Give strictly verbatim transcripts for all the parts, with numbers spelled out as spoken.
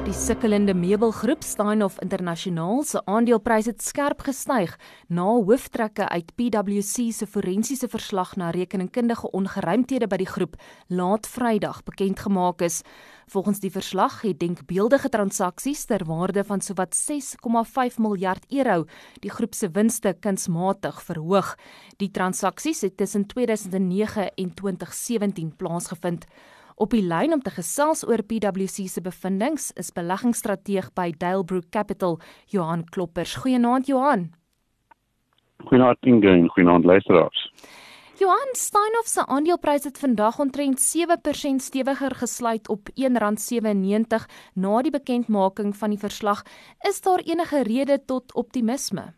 Die sukkelende meubelgroep Steinhoff Internasionaal se aandeleprys het skerp gestyg na hooftrekke uit P W C se forensiese verslag na rekeningkundige ongeruimthede by die groep laat Vrydag bekend gemaak is. Volgens die verslag het denkbeeldige transaksies ter waarde van sowat ses komma vyf miljard euro die groep se winste kunsmatig verhoog. Die transaksies het tussen twee duisend nege en twintig sewentien plaasgevind. Op die lyn om te gesels oor P W C se bevindings is beleggingsstrateeg by Dalebrook Capital, Johan Kloppers. Goeienaand Johan. Goeienaand Inge en goeienaand luisteraars. Johan, Steinhoff se aandeleprys het vandag omtrent sewe persent stewiger gesluit op een rand sewennegentig na die bekendmaking van die verslag. Is daar enige rede tot optimisme?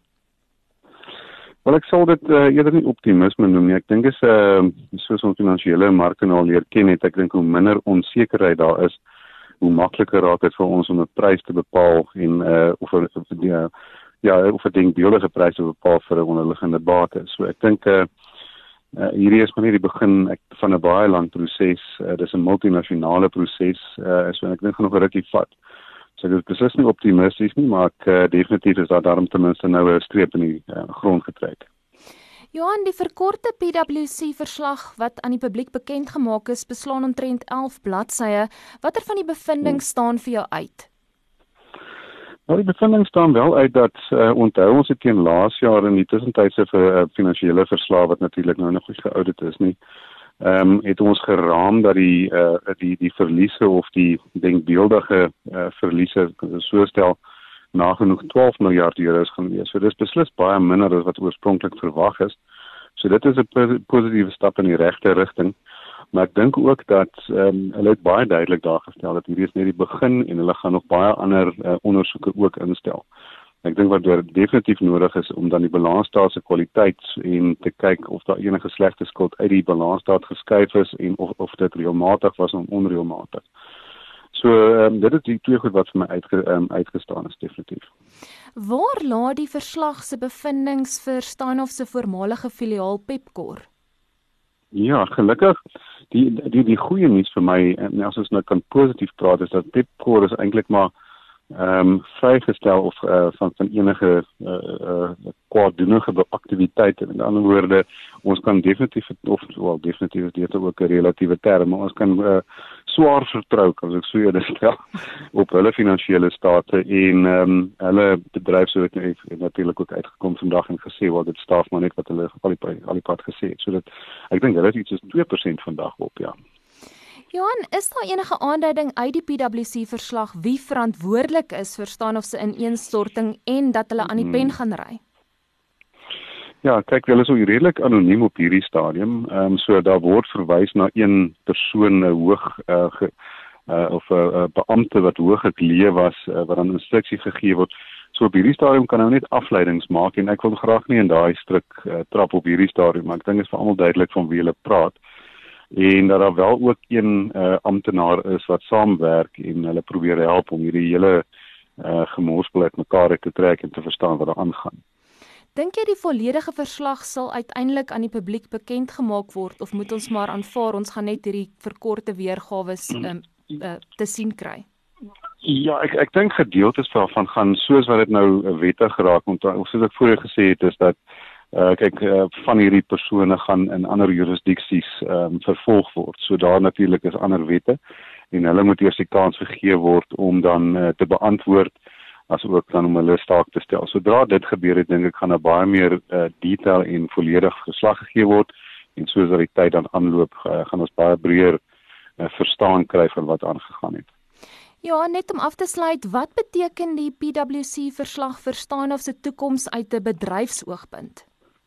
Wel, ek sal dit uh, eerder nie optimisme noem nie. Ek dink is uh, soos ons finansiële marke nou al leer ken het, ek dink hoe minder onsekerheid daar is, hoe makliker raak dit vir ons om 'n prys te bepaal en uh, of 'n ja, ja, of 'n denkbeeldige prys te bepaal vir 'n onderliggende bate. So ek dink uh, uh, hierdie is maar nie die begin ek, van 'n baie lang proses. Uh, dis 'n multinasjonale proses. Uh, so ek dink gaan nog 'n rukkie vat. So ek is beslis nie optimisties nie, maar ek uh, definitief is daar daarom ten minste nou 'n streep in die uh, grond getrek. Johan, die verkorte P W C verslag wat aan die publiek bekend gemaak is, beslaan omtrent elf bladsye. Watter van die bevindings staan vir jou uit? Nou, die bevindings staan wel uit dat uh, onthou ons het teen laas jaar in die tussentydse uh, finansiële verslag wat natuurlik nou nog nie geaudit is nie. Ehm um, het ons geraam dat die uh, die die verliese of die denkbeeldige uh, verliese so stel nagenoeg twaalf miljard euro gaan wees. So dis beslis baie minder as wat oorspronklik verwag is. So dit is 'n positiewe stap in die regte rigting. Maar ek dink ook dat ehm um, hulle het baie duidelik daar gestel dat hierdie is net die begin en hulle gaan nog baie ander uh, ondersoeke ook instel. Ek dink wat definitief nodig is om dan die balansstaat se kwaliteit en te kyk of daar enige slegte skuld uit die balansstaat geskuif is en of of dit reëlmatig was of onreëlmatig. So um, dit is die twee goed wat vir my uitge, um, uitgestaan is definitief. Waar laat die verslag se bevindings vir Steinhoff se voormalige filiaal Pepkor? Ja, gelukkig die die die goeie nuus vir my en as ons nou kan positief praat is dat Pepkor is eintlik maar ehm um, vrygestel of uh, van van enige uh, uh, kwaaddoenige aktiwiteite. Met ander woorde, ons kan definitief of wel definitief is dit ook 'n relatiewe term, maar ons kan uh, swaar vertrou as ek so eerder stel op hulle finansiële state en ehm um, hulle bedryf so het natuurlik ook uitgekom vandag en gesê wat dit staaf maar net wat hulle al die al die pad gesê het. So dit ek dink hulle het iets soos twee persent vandag op, ja. Johan, is daar enige aanduiding uit die P W C verslag wie verantwoordelik is vir Steinhoff se ineenstorting en dat hulle aan die pen gaan ry? Ja, kyk, hulle is so redelik anoniem op hierdie stadium. Ehm um, so daar word verwys na een persoon hoog uh, ge, uh, of 'n uh, uh, beampte wat hoog geklee was uh, wat dan instruksie gegee word. So op hierdie stadium kan nou net afleidings maak en ek wil graag nie in daai stryk uh, trap op hierdie stadium, maar ek dink dit is vir almal duidelik van wie hulle praat. En dat daar wel ook een uh, amptenaar is wat saamwerk en hulle probeer help om hierdie hele uh, gemorspel uit mekaar te trek en te verstaan wat daar aangaan. Dink jy die volledige verslag sal uiteindelik aan die publiek bekend gemaak word of moet ons maar aanvaar ons gaan net hierdie verkorte weergawe um, uh, te sien kry? Ja, ek ek dink gedeeltes daarvan gaan soos wat dit nou wettig geraak want of soos ek voorheen gesê het is dat Uh, kyk, uh, van hierdie persone gaan in ander jurisdiksies um, vervolg word. So daar natuurlik is ander wette en hulle moet eers die kans gegee word om dan uh, te beantwoord as ook dan om hulle staak te stel. Sodra dit gebeur het, dink ek gaan daar baie meer uh, detail en volledig geslag gegee word en soos dat die tyd dan aanloop, uh, gaan ons baie breër uh, verstaan kry van wat aangegaan het. Ja, net om af te sluit, wat beteken die P W C verslag vir Steinhoff se toekoms uit 'n bedryfsoogpunt?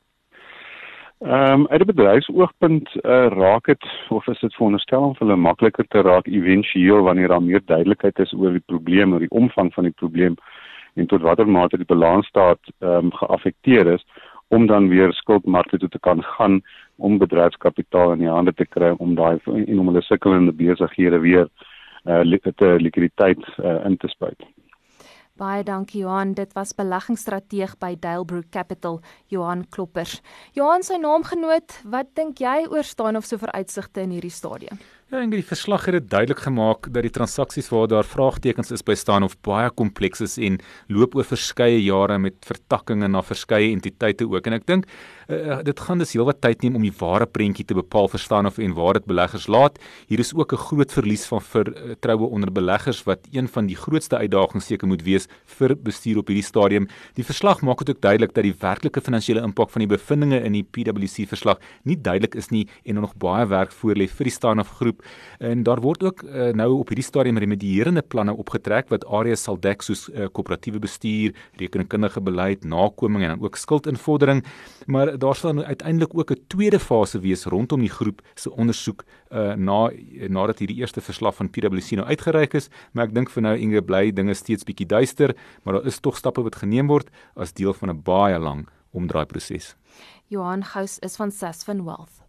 Ehm um, uit 'n bedryfsoogpunt uh, raak dit of is dit veronderstel om vir hulle makliker te raak éventueel wanneer daar meer duidelikheid is oor die probleem, oor die omvang van die probleem en tot watter mate die balansstaat ehm um, geaffekteer is om dan weer skuldmarkte toe te kan gaan om bedryfskapitaal in die hande te kry om daai en om hulle sukkelende besighede weer uh, te likwiditeit uh, in te spuit. Baie dankie Johan, dit was beleggingsstrateeg by Dalebrook Capital, Johan Kloppers. Johan, sy naamgenoot, wat dink jy oor Steinhoff se vooruitsigte in hierdie stadium? Ja, en die verslag het dit duidelik gemaak dat die transaksies waar daar vraagtekens is by staan of baie kompleks is en loop oor verskeie jare met vertakkings na verskeie entiteite ook. En ek dink uh, dit gaan dus heelwat tyd neem om die ware prentjie te bepaal verstaan of en waar dit beleggers laat. Hier is ook 'n groot verlies van vertroue onder beleggers wat een van die grootste uitdagings seker moet wees vir bestuur op hierdie stadium. Die verslag maak dit ook duidelik dat die werklike finansiële impak van die bevindinge in die P W C verslag nie duidelik is nie en nog baie werk voorlê vir die Steinhoff groep. En daar word ook uh, nou op hierdie stadium remedierende planne opgetrek wat areas sal dek soos uh, koöperatiewe bestuur, rekenkundige beleid, nakoming en dan ook skuldinvordering. Maar daar sal nou uiteindelik ook 'n tweede fase wees rondom die groep se ondersoek uh, na nadat hierdie eerste verslag van P W C nou uitgereik is. Maar ek dink vir nou Inge bly dinge steeds bietjie duister, maar daar is tog stappe wat geneem word as deel van 'n baie lang omdraaiproses. Johan Gous is van Sasfin Wealth.